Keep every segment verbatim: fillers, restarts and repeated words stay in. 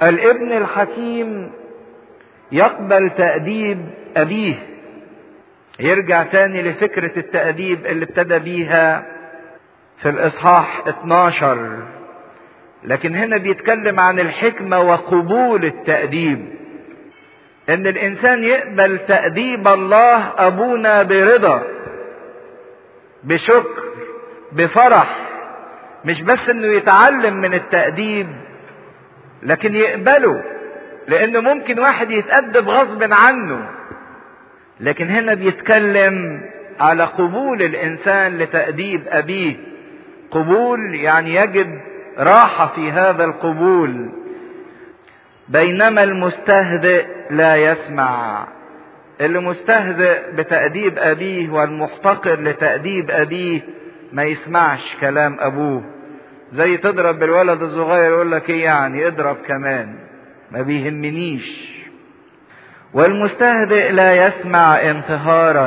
الابن الحكيم يقبل تأديب أبيه. يرجع تاني لفكرة التأديب اللي ابتدى بيها في الإصحاح اتناشر، لكن هنا بيتكلم عن الحكمة وقبول التأديب، ان الانسان يقبل تأديب الله ابونا برضا، بشكر، بفرح، مش بس انه يتعلم من التأديب لكن يقبله، لانه ممكن واحد يتأدب غصب عنه، لكن هنا بيتكلم على قبول الانسان لتأديب ابيه. قبول يعني يجد راحة في هذا القبول. بينما المستهزئ لا يسمع. اللي مستهزئ بتأديب أبيه والمحتقر لتأديب أبيه ما يسمعش كلام أبوه. زي تضرب بالولد الصغير يقول لك ايه يعني اضرب كمان، ما بيهمنيش. والمستهزئ لا يسمع انتهارا،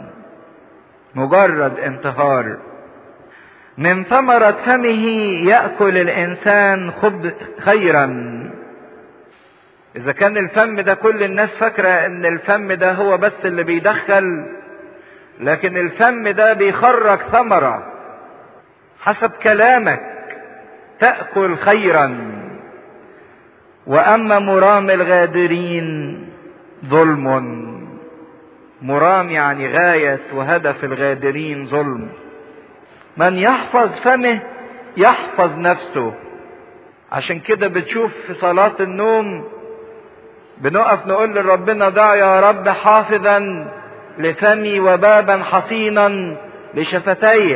مجرد انتهار. من ثمرة فمه يأكل الإنسان خبز خيرا. إذا كان الفم ده كل الناس فاكرة إن الفم ده هو بس اللي بيدخل، لكن الفم ده بيخرج ثمرة حسب كلامك تأكل خيرا. وأما مرام الغادرين ظلم. مرام يعني غاية وهدف الغادرين ظلم. من يحفظ فمه يحفظ نفسه. عشان كده بتشوف في صلاة النوم بنقف نقول لربنا دع يا رب حافظا لفمي وبابا حصينا لشفتي،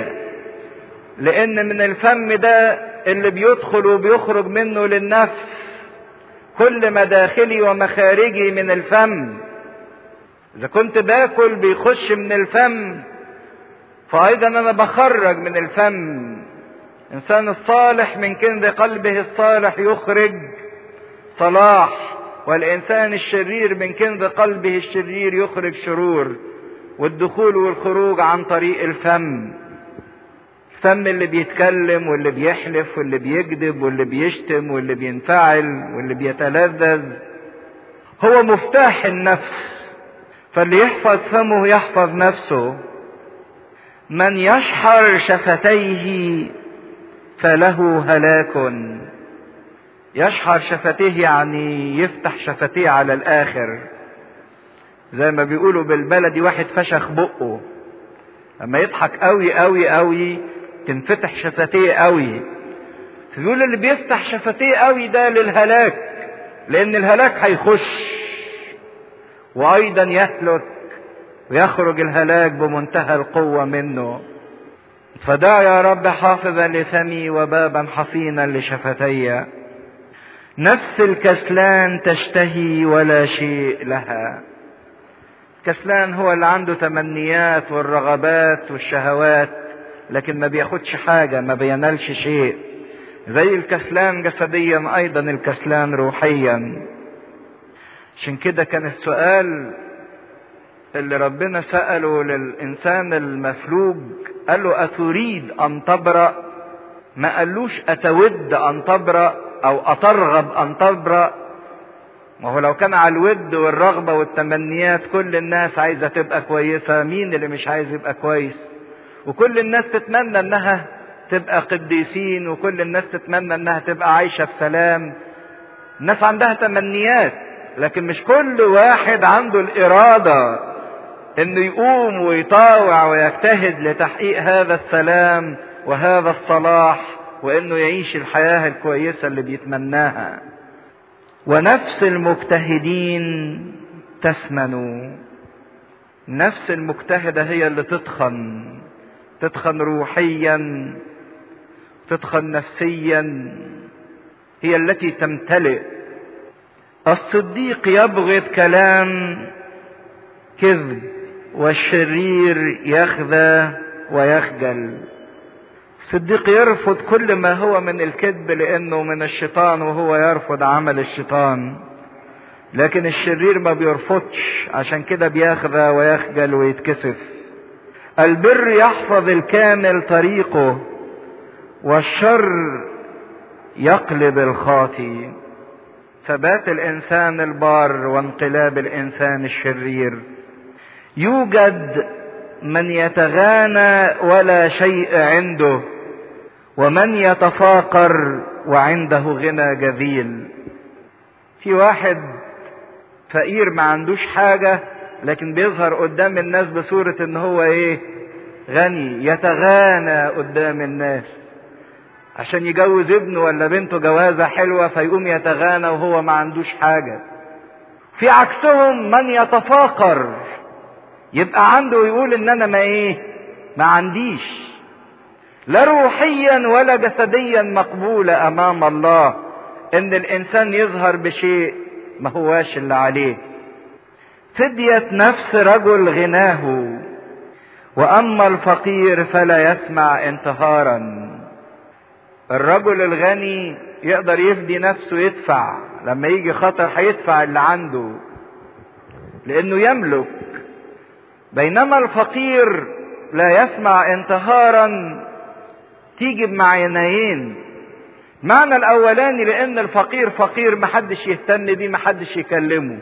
لان من الفم ده اللي بيدخل وبيخرج منه للنفس. كل مداخلي ومخارجي من الفم. اذا كنت باكل بيخش من الفم، فايضا انا بخرج من الفم. انسان الصالح من كنز قلبه الصالح يخرج صلاح، والانسان الشرير من كنز قلبه الشرير يخرج شرور. والدخول والخروج عن طريق الفم. الفم اللي بيتكلم واللي بيحلف واللي بيكذب واللي بيشتم واللي بينفعل واللي بيتلذذ هو مفتاح النفس. فاللي يحفظ فمه يحفظ نفسه. من يشحر شفتيه فله هلاك. يشحر شفتيه يعني يفتح شفتيه على الاخر، زي ما بيقولوا بالبلدي واحد فشخ بقه. لما يضحك قوي قوي قوي تنفتح شفتيه قوي. فيقول اللي بيفتح شفتيه قوي ده للهلاك، لان الهلاك هيخش وايضا يهلك ويخرج الهلاك بمنتهى القوة منه. فدع يا رب حافظا لفمي وبابا حصينا لشفتي. نفس الكسلان تشتهي ولا شيء لها. الكسلان هو اللي عنده تمنيات والرغبات والشهوات لكن ما بياخدش حاجة، ما بينالش شيء. زي الكسلان جسديا ايضا الكسلان روحيا. عشان كده كان السؤال اللي ربنا سأله للإنسان المفلوج قال له أتريد أن تبرأ؟ ما قالوش أتود أن تبرأ أو أترغب أن تبرأ. ما هو لو كان على الود والرغبة والتمنيات كل الناس عايزة تبقى كويسة، مين اللي مش عايز يبقى كويس؟ وكل الناس تتمنى انها تبقى قديسين، وكل الناس تتمنى انها تبقى عايشة في سلام. الناس عندها تمنيات لكن مش كل واحد عنده الإرادة انه يقوم ويطاوع ويجتهد لتحقيق هذا السلام وهذا الصلاح، وانه يعيش الحياة الكويسة اللي بيتمناها. ونفس المجتهدين تسمن. النفس المجتهدة هي اللي تتخن، تتخن روحيا، تتخن نفسيا، هي التي تمتلئ. الصديق يبغض كلام كذب، والشرير يخذى ويخجل. الصديق يرفض كل ما هو من الكذب لانه من الشيطان وهو يرفض عمل الشيطان، لكن الشرير ما بيرفضش، عشان كده بيخذى ويخجل ويتكسف. البر يحفظ الكامل ثبات الانسان البار وانقلاب الانسان الشرير. يوجد من يتغانى ولا شيء عنده، ومن يتفاقر وعنده غنى جذيل. في واحد فقير ما عندوش حاجة، لكن بيظهر قدام الناس بصورة ان هو ايه؟ غني، يتغانى قدام الناس عشان يجوز ابنه ولا بنته جوازة حلوة، فيقوم يتغانى وهو ما عندوش حاجة. في عكسهم من يتفاقر، يبقى عنده ويقول ان انا ما ايه؟ ما عنديش، لا روحيا ولا جسديا مقبولة امام الله ان الانسان يظهر بشيء ما هواش اللي عليه. فدية نفس رجل غناه، واما الفقير فلا يسمع انتهارا. الرجل الغني يقدر يفدي نفسه، يدفع لما يجي خطر هيدفع اللي عنده لانه يملك، بينما الفقير لا يسمع انتهارا. تيجي بمعنيين. معنى الاولاني لان الفقير فقير محدش يهتم بيه، محدش يكلمه،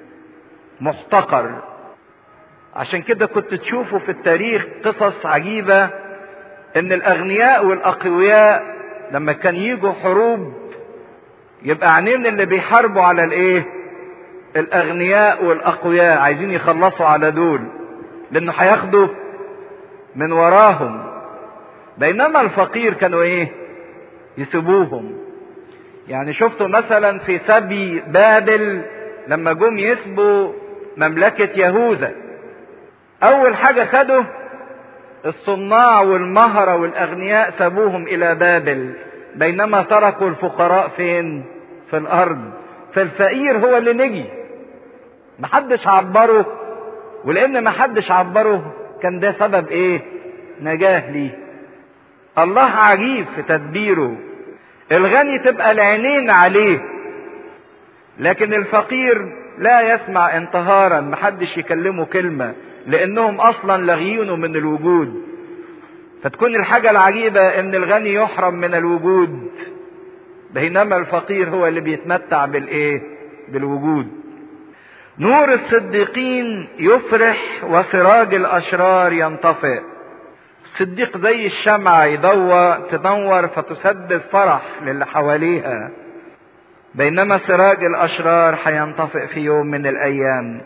محتقر. عشان كده كنت تشوفوا في التاريخ قصص عجيبة ان الاغنياء والاقوياء لما كان يجوا حروب يبقى عينين اللي بيحاربوا على الايه؟ الاغنياء والاقوياء، عايزين يخلصوا على دول لانه هياخدوا من وراهم. بينما الفقير كانوا ايه؟ يسيبوهم. يعني شفتوا مثلا في سبي بابل لما جم يسبوا مملكة يهوذا، اول حاجة خدوا الصناع والمهرة والاغنياء سابوهم الى بابل، بينما تركوا الفقراء فين؟ في الارض. فالفقير هو اللي نجي، محدش عبره، ولان محدش عبره كان ده سبب ايه؟ نجاة ليه. الله عجيب في تدبيره. الغني تبقى العينين عليه، لكن الفقير لا يسمع انتهارا، محدش يكلمه كلمة لانهم اصلا لاغيينه من الوجود. فتكون الحاجة العجيبة ان الغني يحرم من الوجود، بينما الفقير هو اللي بيتمتع بالايه؟ بالوجود. نور الصديقين يفرح وسراج الاشرار ينطفئ. الصديق زي الشمعة يضوى تنور فتسبب فرح للي حواليها، بينما سراج الاشرار هينطفئ في يوم من الايام.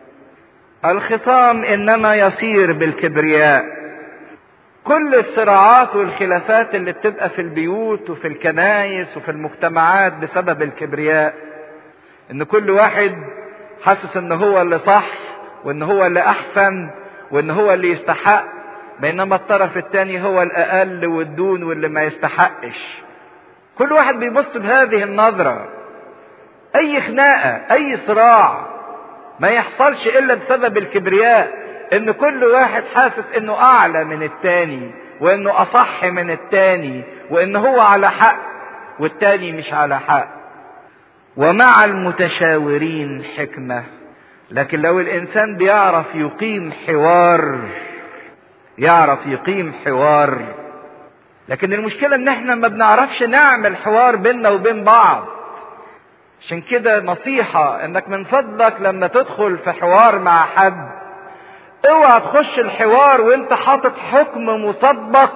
الخصام انما يصير بالكبرياء. كل الصراعات والخلافات اللي بتبقى في البيوت وفي الكنائس وفي المجتمعات بسبب الكبرياء، ان كل واحد حاسس ان هو اللي صح وان هو اللي احسن وان هو اللي يستحق، بينما الطرف الثاني هو الاقل والدون واللي ما يستحقش. كل واحد بيبص بهذه النظرة. اي خناقة اي صراع ما يحصلش الا بسبب الكبرياء، ان كل واحد حاسس انه اعلى من التاني وانه اصح من التاني وانه هو على حق والتاني مش على حق. ومع المتشاورين حكمة. لكن لو الانسان بيعرف يقيم حوار، يعرف يقيم حوار. لكن المشكلة ان احنا ما بنعرفش نعمل حوار بيننا وبين بعض. عشان كده نصيحة انك من فضلك لما تدخل في حوار مع حد، اوعى تخش الحوار وانت حاطط حكم مسبق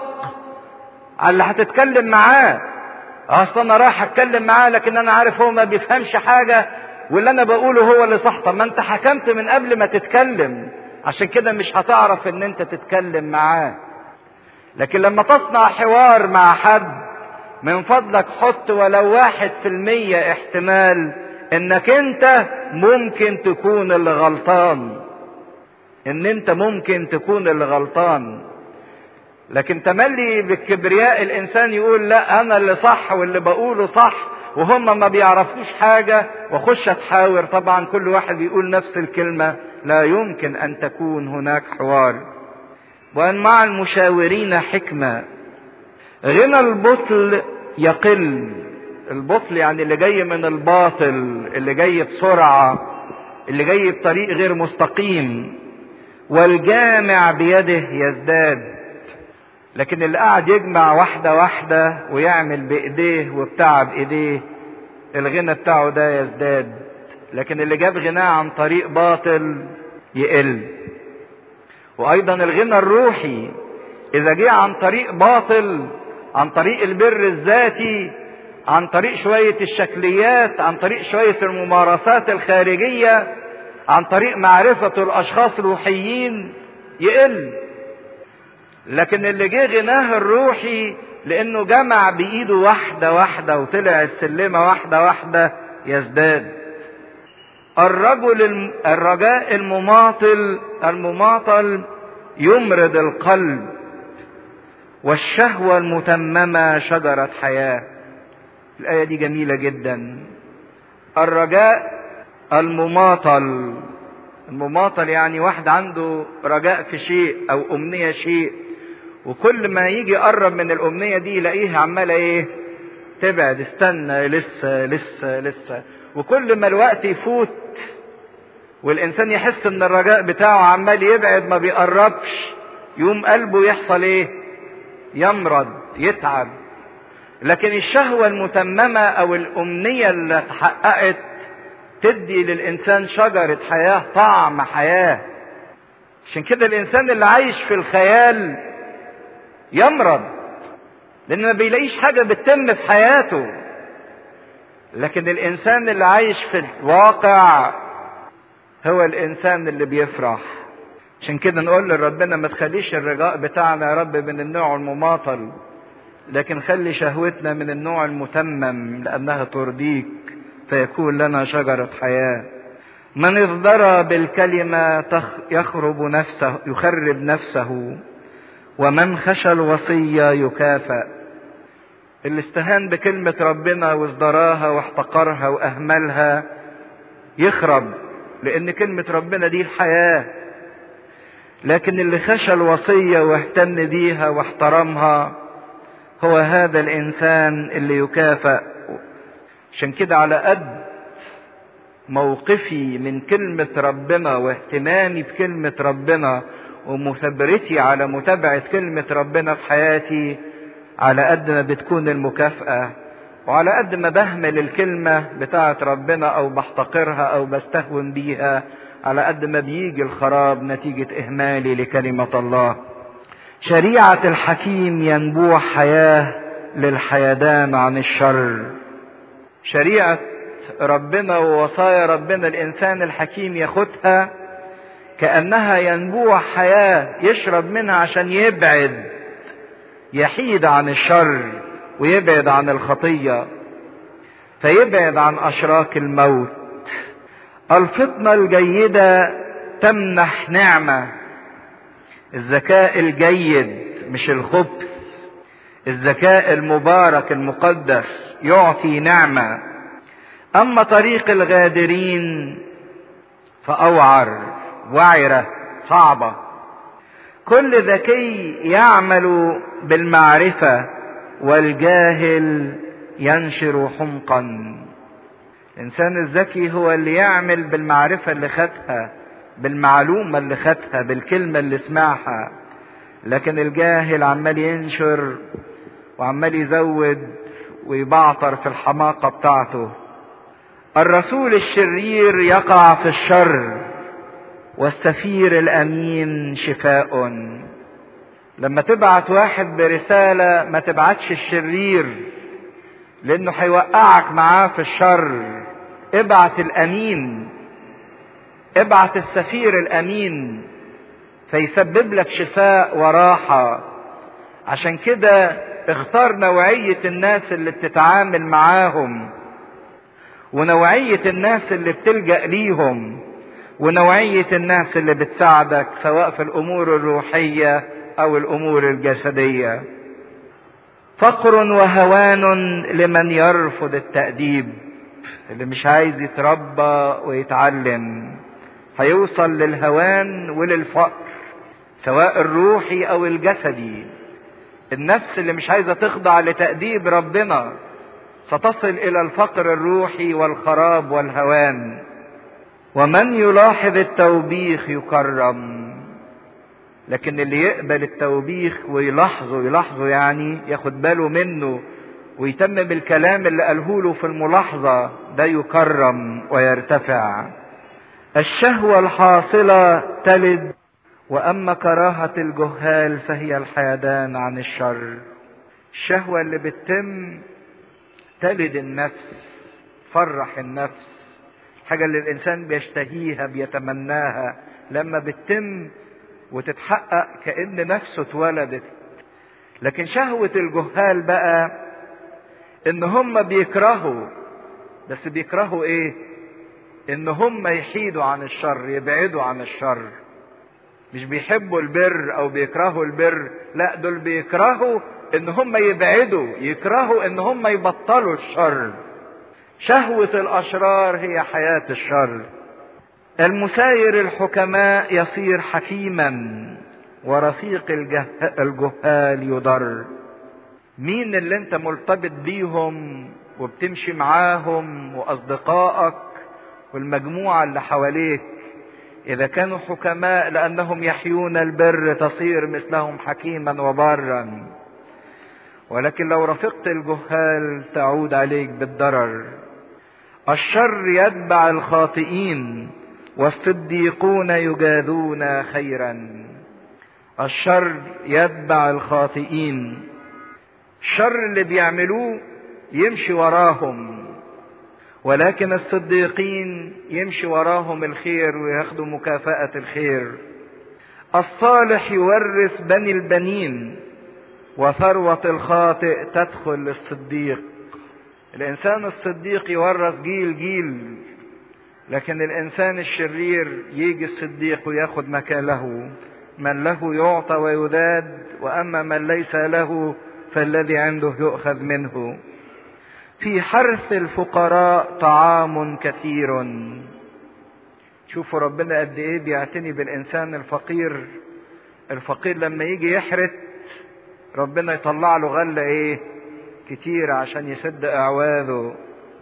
على اللي هتتكلم معاه. اصل انا رايح اتكلم معاه لكن انا عارف هو ما بيفهمش حاجة واللي انا بقوله هو اللي صح. طب ما انت حكمت من قبل ما تتكلم، عشان كده مش هتعرف ان انت تتكلم معاه. لكن لما تصنع حوار مع حد، من فضلك حط ولو واحد في المية احتمال انك انت ممكن تكون اللي غلطان، ان انت ممكن تكون اللي غلطان. لكن تملي بالكبرياء الانسان يقول لا انا اللي صح واللي بقوله صح وهم ما بيعرفوش حاجة واخش اتحاور. طبعا كل واحد بيقول نفس الكلمة، لا يمكن ان تكون هناك حوار. وان مع المشاورين حكمة. غنى البطل يقل. البطل يعني اللي جاي من الباطل، اللي جاي بسرعة، اللي جاي بطريق غير مستقيم. والجامع بيده يزداد. لكن اللي قاعد يجمع واحدة واحدة ويعمل بايديه وبتعب ايديه الغنى بتاعه ده يزداد، لكن اللي جاب غناه عن طريق باطل يقل. وايضا الغنى الروحي اذا جه عن طريق باطل، عن طريق البر الذاتي، عن طريق شوية الشكليات، عن طريق شوية الممارسات الخارجية، عن طريق معرفة الاشخاص الروحيين، يقل. لكن اللي جه غناه الروحي لانه جمع بايده واحدة واحدة وطلع السلمة واحدة واحدة يزداد. الرجل الرجاء المماطل المماطل يمرض القلب، والشهوة المتممة شجرة حياة. الآية دي جميلة جدا. الرجاء المماطل، المماطل يعني واحد عنده رجاء في شيء او امنية شيء، وكل ما يجي يقرب من الامنية دي يلاقيها عمالة ايه؟ تبعد، استنى لسه لسه لسه. وكل ما الوقت يفوت والانسان يحس ان الرجاء بتاعه عمال يبعد ما بيقربش، يوم قلبه يحصل ايه؟ يمرض، يتعب. لكن الشهوة المتممة او الامنية اللي اتحققت تدي للانسان شجرة حياة، طعم حياة. عشان كده الانسان اللي عايش في الخيال يمرض، لان ما بيلاقيش حاجة بتتم في حياته. لكن الانسان اللي عايش في الواقع هو الانسان اللي بيفرح. عشان كده نقول لربنا ما تخليش الرجاء بتاعنا يا رب من النوع المماطل، لكن خلي شهوتنا من النوع المتمم لانها ترضيك، فيكون لنا شجرة حياة. من ازدرى بالكلمة يخرب نفسه يخرب نفسه، ومن خشى الوصية يكافأ. اللي استهان بكلمة ربنا وازدراها واحتقرها واهملها يخرب، لان كلمة ربنا دي الحياة. لكن اللي خشى الوصية واهتم بيها واحترمها هو هذا الانسان اللي يكافأ. عشان كده على قد موقفي من كلمة ربنا واهتمامي بكلمة ربنا ومثابرتي على متابعة كلمة ربنا في حياتي، على قد ما بتكون المكافأة، وعلى قد ما بهمل الكلمة بتاعة ربنا او بحتقرها او بستهون بيها، على قد ما بيجي الخراب نتيجة اهمالي لكلمة الله. شريعة الحكيم ينبوع حياة للحيدان عن الشر. شريعة ربنا ووصايا ربنا الانسان الحكيم ياخدها كأنها ينبوع حياة يشرب منها عشان يبعد، يحيد عن الشر ويبعد عن الخطية، فيبعد عن أشراك الموت. الفطنة الجيدة تمنح نعمة. الذكاء الجيد مش الخبث، الذكاء المبارك المقدس يعطي نعمة. أما طريق الغادرين فأوعر، وعرة صعبة. كل ذكي يعمل بالمعرفة، والجاهل ينشر حمقا. الإنسان الذكي هو اللي يعمل بالمعرفة اللي خدها، بالمعلومة اللي خدها، بالكلمة اللي سمعها. لكن الجاهل عمال ينشر وعمال يزود ويبعطر في الحماقة بتاعته. الرسول الشرير يقع في الشر، والسفير الأمين شفاء. لما تبعت واحد برسالة ما تبعتش الشرير، لأنه هيوقعك معاه في الشر. ابعت الأمين، ابعت السفير الأمين، فيسبب لك شفاء وراحة. عشان كده اختار نوعية الناس اللي بتتعامل معاهم، ونوعية الناس اللي بتلجأ ليهم، ونوعية الناس اللي بتساعدك سواء في الأمور الروحية أو الأمور الجسدية. فقر وهوان لمن يرفض التأديب. اللي مش عايز يتربى ويتعلم هيوصل للهوان وللفقر، سواء الروحي أو الجسدي. النفس اللي مش عايزة تخضع لتأديب ربنا ستصل إلى الفقر الروحي والخراب والهوان. ومن يلاحظ التوبيخ يكرم. لكن اللي يقبل التوبيخ ويلاحظه، يلاحظه يعني ياخد باله منه ويتمم الكلام اللي قاله له في الملاحظة، ده يكرم ويرتفع. الشهوة الحاصلة تلد، وأما كراهة الجهال فهي الحيدان عن الشر. الشهوة اللي بتتم تلد النفس، فرح النفس، حاجة اللي الإنسان بيشتهيها بيتمناها لما بتتم وتتحقق كأن نفسه اتولدت. لكن شهوة الجهال بقى إن هم بيكرهوا، بس بيكرهوا إيه؟ إن هم يحيدوا عن الشر، يبعدوا عن الشر. مش بيحبوا البر أو بيكرهوا البر، لا دول بيكرهوا إن هم يبعدوا، يكرهوا إن هم يبطلوا الشر. شهوة الأشرار هي حياة الشر. المساير الحكماء يصير حكيما، ورفيق الجهال يضر. مين اللي انت مرتبط بيهم وبتمشي معاهم وأصدقائك والمجموعة اللي حواليك؟ إذا كانوا حكماء لأنهم يحيون البر تصير مثلهم حكيما وبارا، ولكن لو رفقت الجهال تعود عليك بالضرر. الشر يتبع الخاطئين، والصديقون يجاذون خيرا. الشر يتبع الخاطئين، الشر اللي بيعملوه يمشي وراهم، ولكن الصديقين يمشي وراهم الخير وياخدوا مكافأة الخير. الصالح يورث بني البنين، وثروة الخاطئ تدخل للصديق. الإنسان الصديق يورث جيل جيل، لكن الإنسان الشرير يجي الصديق وياخد مكانه. من له يعطى ويذاد، وأما من ليس له فالذي عنده يؤخذ منه. في حرث الفقراء طعام كثير. شوفوا ربنا قد ايه بيعتني بالإنسان الفقير. الفقير لما يجي يحرث ربنا يطلع له غلة ايه كتير عشان يسد اعواذه.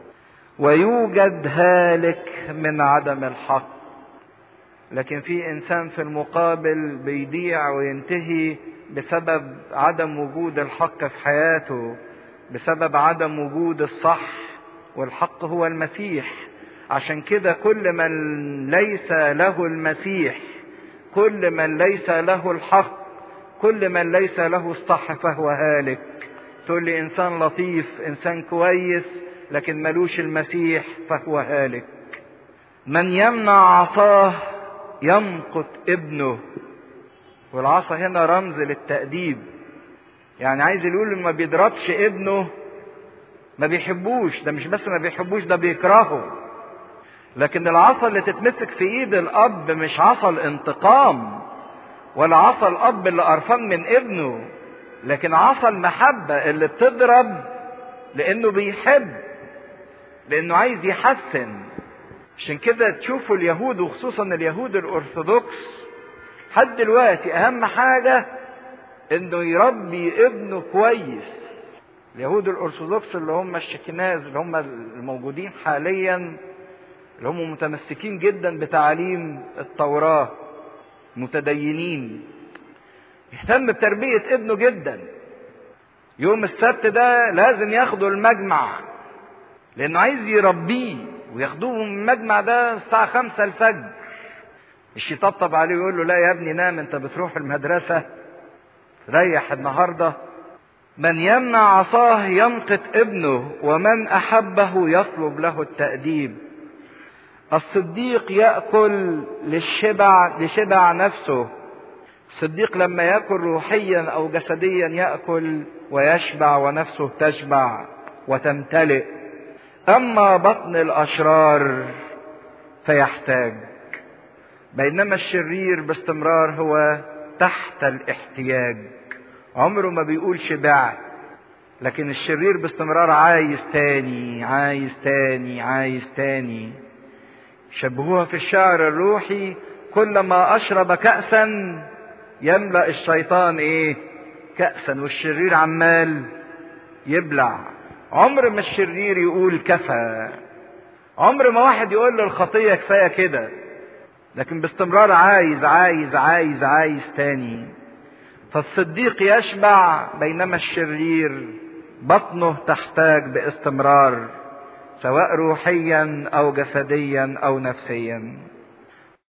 ويوجد هالك من عدم الحق، لكن في انسان في المقابل بيضيع وينتهي بسبب عدم وجود الحق في حياته، بسبب عدم وجود الصح، والحق هو المسيح. عشان كده كل من ليس له المسيح، كل من ليس له الحق، كل من ليس له الصح فهو هالك. تقول لي انسان لطيف، انسان كويس، لكن ملوش المسيح فهو هالك. من يمنع عصاه يمقت ابنه. والعصا هنا رمز للتأديب، يعني عايز يقول ما بيضربش ابنه ما بيحبوش، ده مش بس ما بيحبوش، ده بيكرهه. لكن العصا اللي تتمسك في ايد الاب مش عصا الانتقام، ولا عصا الاب اللي قرفان من ابنه، لكن عصا المحبة اللي بتضرب لانه بيحب، لانه عايز يحسن. عشان كده تشوفوا اليهود وخصوصا اليهود الارثوذكس لحد دلوقتي اهم حاجة انه يربي ابنه كويس. اليهود الارثوذكس اللي هم الشكناز اللي هم الموجودين حاليا، اللي هم متمسكين جدا بتعاليم التوراة، متدينين، يهتم بتربية ابنه جدا. يوم السبت ده لازم ياخدوا المجمع لانه عايز يربيه، وياخدوه من المجمع ده الساعة خمسة الفجر. مش يطبطب عليه ويقول له لا يا ابني نام انت بتروح المدرسة، ريح النهاردة. من يمنع عصاه يمقت ابنه، ومن احبه يطلب له التأديب. الصديق يأكل للشبع لشبع نفسه. الصديق لما يأكل روحيا او جسديا يأكل ويشبع ونفسه تشبع وتمتلئ. اما بطن الاشرار فيحتاج، بينما الشرير باستمرار هو تحت الاحتياج، عمره ما بيقول شبعت. لكن الشرير باستمرار عايز تاني عايز تاني عايز تاني. شبهوها في الشعر الروحي، كلما اشرب كأسا يملأ الشيطان ايه كأسا، والشرير عمال يبلع. عمر ما الشرير يقول كفى، عمر ما واحد يقول للخطية كفاية كده، لكن باستمرار عايز عايز عايز عايز تاني. فالصديق يشبع بينما الشرير بطنه تحتاج باستمرار، سواء روحيا او جسديا او نفسيا.